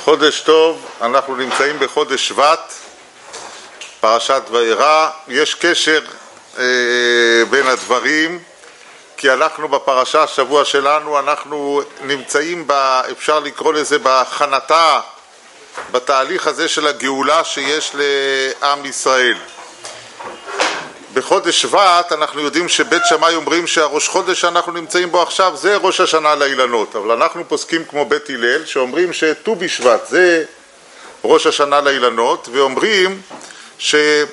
חודש טוב, אנחנו נמצאים בחודש שבט, פרשת וירא. יש קשר בין הדברים, כי אנחנו בפרשה השבוע שלנו, אנחנו נמצאים, אפשר לקרוא לזה בהכנתה, בתהליך הזה של הגאולה שיש לעם ישראל. בחודש שבט אנחנו יודעים שבית שמאי אומרים שהראש חודש שאנחנו נמצאים בו עכשיו זה ראש השנה לאילנות, אבל אנחנו פוסקים כמו בית הלל שאומרים שט"ו בשבט זה ראש השנה לאילנות, ואומרים שבאמת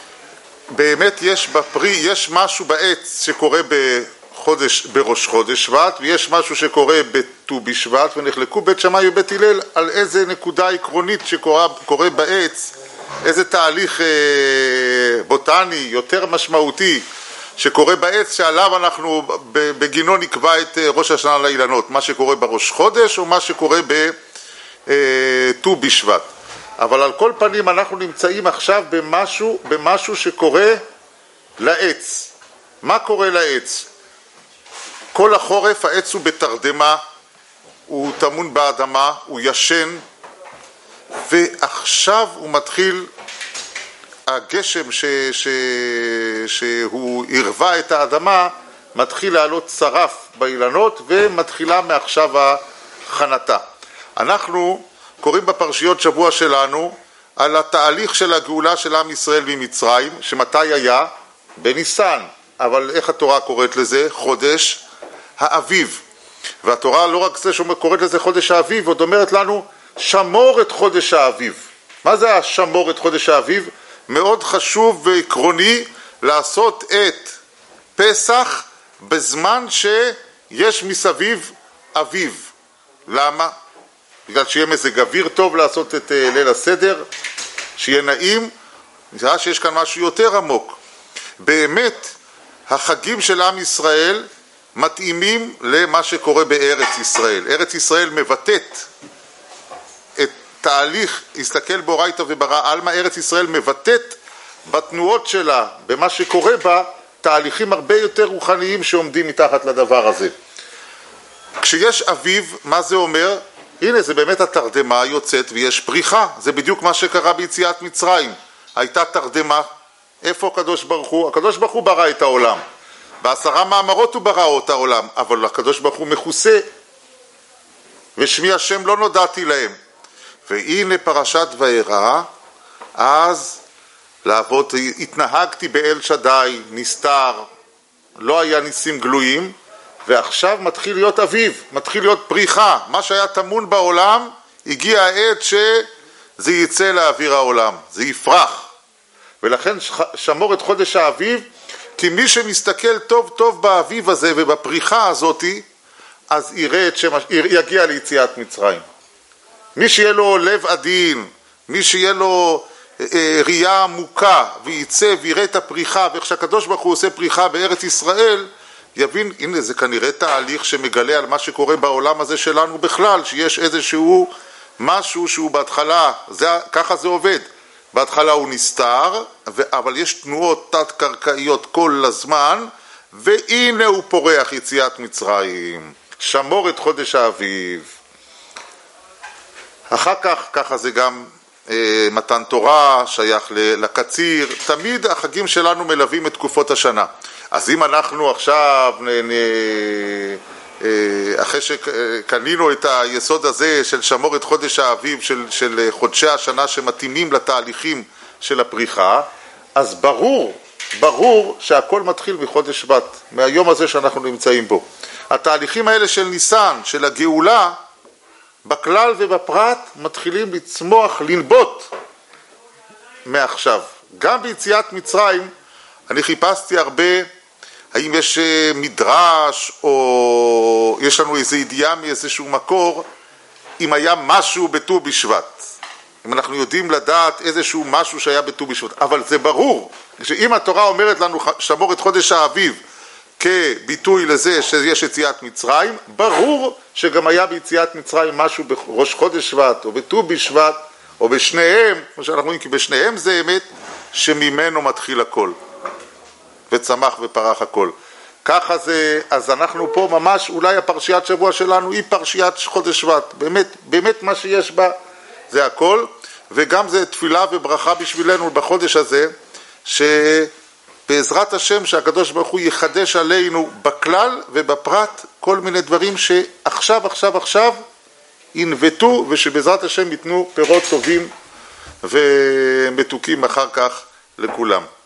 יש משהו בעץ שקורה בראש חודש שבט, ויש משהו שקורה בט"ו בשבט, ונחלקו בית שמאי ובית הלל על איזה נקודה עקרונית שקורה בעץ, איזה תהליך בוטני יותר משמעותי שקורה בעץ שעליו אנחנו בגינו נקבע את ראש השנה לאילנות, מה שקורה בראש חודש או מה שקורה בט"ו בשבט. אבל על כל פנים אנחנו נמצאים עכשיו במשהו שקורה לעץ. מה קורה לעץ? כל החורף העץ הוא בתרדמה, הוא טמון באדמה, הוא ישן, ועכשיו הוא מתחיל, הגשם שהוא הרווה את האדמה מתחיל לעלות שרף באילנות, ומתחילה מעכשיו החנתה. אנחנו קוראים בפרשיות שבוע שלנו על התהליך של הגאולה של עם ישראל ממצרים, שמתי היה? בניסן, אבל איך התורה קוראת לזה? חודש האביב. והתורה לא רק זה שקוראת לזה חודש האביב, עוד אומרת לנו שמור את חודש האביב. מה זה השמור את חודש האביב? מאוד חשוב ועקרוני לעשות את פסח בזמן שיש מסביב אביב. למה? בגלל שיהיה מזג אוויר טוב לעשות את ליל הסדר, שיהיה נעים. נראה שיש כאן משהו יותר עמוק. באמת החגים של עם ישראל מתאימים למה שקורה בארץ ישראל. ארץ ישראל מבטאת את תהליך, הסתכל באורייתא וברא עלמא, ארץ ישראל מבטאת בתנועות שלה, במה שקורה בה, תהליכים הרבה יותר רוחניים שעומדים מתחת לדבר הזה. כשיש אביב, מה זה אומר? הנה, זה באמת התרדמה יוצאת ויש פריחה. זה בדיוק מה שקרה ביציאת מצרים. הייתה תרדמה. איפה הקדוש ברוך הוא? הקדוש ברוך הוא ברא את העולם. ב10 מאמרות הוא ברא את העולם, אבל הקדוש ברוך הוא מכוסה, ושמי השם לא נודעתי להם. והנה פרשת וירא, אז לעבוד, התנהגתי באל שדי, נסתר, לא היה ניסים גלויים, ועכשיו מתחיל להיות אביב, מתחיל להיות פריחה. מה שהיה טמון בעולם, הגיע העת שזה יצא לאוויר העולם, זה יפרח. ולכן שמור את חודש האביב, כי מי שמסתכל טוב טוב באביב הזה ובפריחה הזאת, אז יגיע ליציאת מצרים. מי שיהיה לו לב עדין, מי שיהיה לו ראייה עמוקה, וייצא ויראה את הפריחה, ואיך שהקדוש ברוך הוא עושה פריחה בארץ ישראל, יבין, הנה זה כנראה תהליך שמגלה על מה שקורה בעולם הזה שלנו בכלל, שיש איזשהו משהו שהוא בהתחלה, ככה זה עובד. בהתחלה הוא נסתר, אבל יש תנועות תת-קרקעיות כל הזמן, והנה הוא פורח יציאת מצרים. שמור את חודש האביב. אחר כך, ככה זה גם מתן תורה, שייך לקציר. תמיד החגים שלנו מלווים את תקופות השנה. אז אם אנחנו עכשיו, אחרי שקנינו את היסוד הזה של שמור את חודש האביב, של חודשי השנה שמתאימים לתהליכים של הפריחה, אז ברור שהכל מתחיל מחודש שבט, מהיום הזה שאנחנו נמצאים בו. התהליכים האלה של ניסן, של הגאולה, בכלל ובפרט מתחילים לצמוח, לנבוט מעכשיו. גם ביציאת מצרים אני חיפשתי הרבה, האם יש מדרש או יש לנו איזו ידיעה מאיזשהו מקור, אם היה משהו בט"ו בשבט. אם אנחנו יודעים לדעת איזשהו משהו שהיה בט"ו בשבט. אבל זה ברור שאם התורה אומרת לנו שמור את חודש האביב כביטוי לזה שיש יציאת מצרים, ברור שגם היה ביציאת מצרים משהו בראש חודש שבט או בט"ו בשבט או בשניהם, כמו שאנחנו רואים, כי בשניהם זה אמת שממנו מתחיל הכל וצמח ופרח הכל. ככה זה, אז אנחנו פה ממש, אולי הפרשיית שבוע שלנו היא פרשיית חודש שבט, באמת מה שיש בה זה הכל, וגם זה תפילה וברכה בשבילנו בחודש הזה, שבעזרת השם שהקדוש ברוך הוא יחדש עלינו בכלל ובפרט כל מיני דברים שעכשיו ינבטו, ושבעזרת השם ייתנו פירות טובים ומתוקים אחר כך לכולם.